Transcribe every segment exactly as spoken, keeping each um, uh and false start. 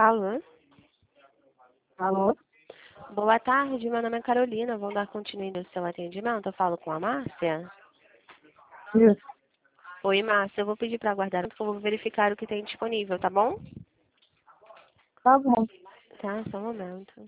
Alô? Alô? Boa tarde, meu nome é Carolina. Vou dar continuidade ao seu atendimento. Eu falo com a Márcia? Isso. Oi, Márcia. Eu vou pedir para aguardar, porque eu vou verificar o que tem disponível, tá bom? Tá bom. Tá, só um momento.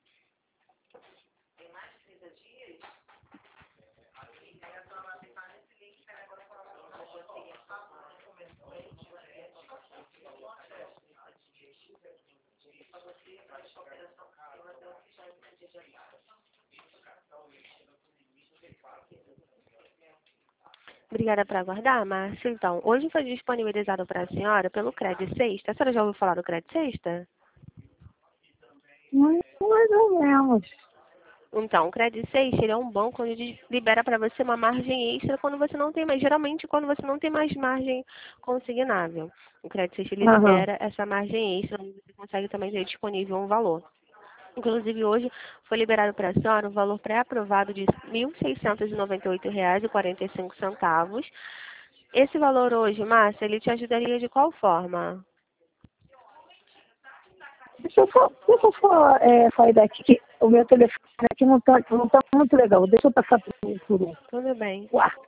Obrigada por aguardar, Márcia. Então, hoje foi disponibilizado para a senhora pelo Cred Sexta. A senhora já ouviu falar do Cred Sexta? Mais mais ou menos. Então, o Cred Sexta, ele é um banco onde libera para você uma margem extra quando você não tem mais, geralmente quando você não tem mais margem consignável. O Cred Sexta, ele Aham. libera essa margem extra, onde você consegue também ter disponível um valor. Inclusive, hoje foi liberado para a senhora um valor pré-aprovado de mil seiscentos e noventa e oito reais e quarenta e cinco centavos. Esse valor hoje, Márcia, ele te ajudaria de qual forma? Deixa eu só, deixa eu só é, sair daqui, que o meu telefone aqui não tá, não tá muito legal. Deixa eu passar por, por um Tudo bem. quarto.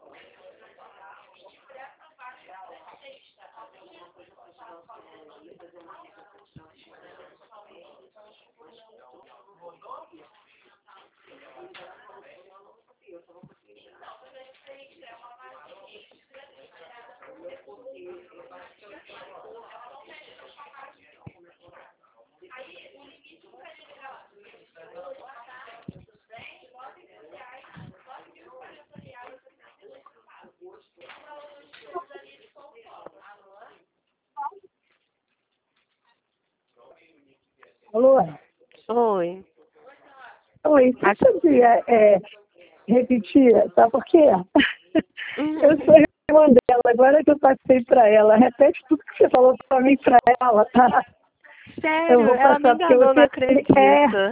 Alô? Oi. Oi, A- você podia é, repetir, sabe por quê? Eu Uhum. sou irmã dela, agora que eu passei para ela. Repete tudo que você falou para mim para ela, tá? Eu Sério? vou Ela me passar, porque enganou, não você é... acredito.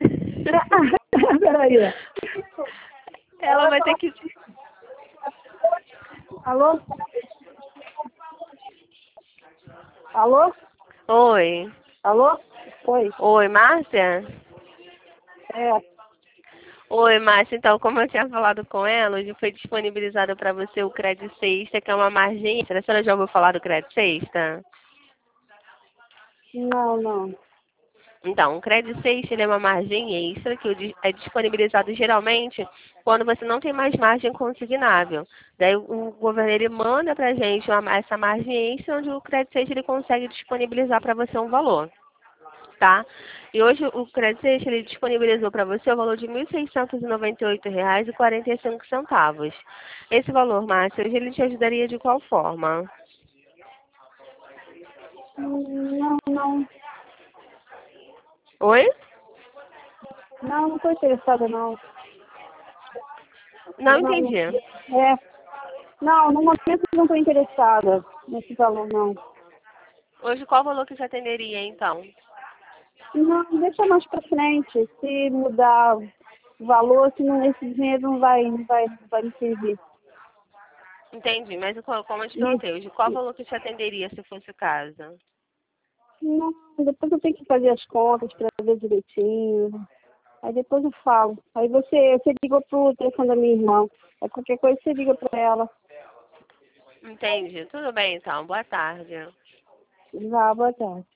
Peraí. Ela vai ter que... Alô? Alô? Oi. Alô? Oi. Oi, Márcia? É. Oi, Márcia. Então, como eu tinha falado com ela, hoje foi disponibilizado para você o Cred Sexta, que é uma margem extra. A senhora já ouviu falar do Cred Sexta? Não, não. Então, o Cred Sexta, ele é uma margem extra que o di- é disponibilizado geralmente quando você não tem mais margem consignável. Daí o o governo ele manda para a gente uma- essa margem extra, onde o Cred Sexta ele consegue disponibilizar para você um valor, tá? E hoje o Cred Sexta ele disponibilizou para você o valor de mil seiscentos e noventa e oito reais e quarenta e cinco centavos. Esse valor, Márcia, hoje ele te ajudaria de qual forma? Hum, Não, não. Oi? Não, não estou interessada, não. Não Não. entendi. É. Não, no momento não estou interessada nesse valor, não. Hoje qual valor que te atenderia, então? Não, deixa mais para frente. Se mudar o valor, se não, esse dinheiro não vai, não vai, não vai me servir. Entendi, mas co- como eu te E, perguntei, hoje qual e- valor que te atenderia se fosse o caso? não, depois eu tenho que fazer as contas para ver direitinho. Aí depois eu falo. Aí você, você ligou pro telefone da minha irmã. Aí qualquer coisa você liga para ela. Entendi. Tudo bem, então. Boa tarde. Já, boa tarde.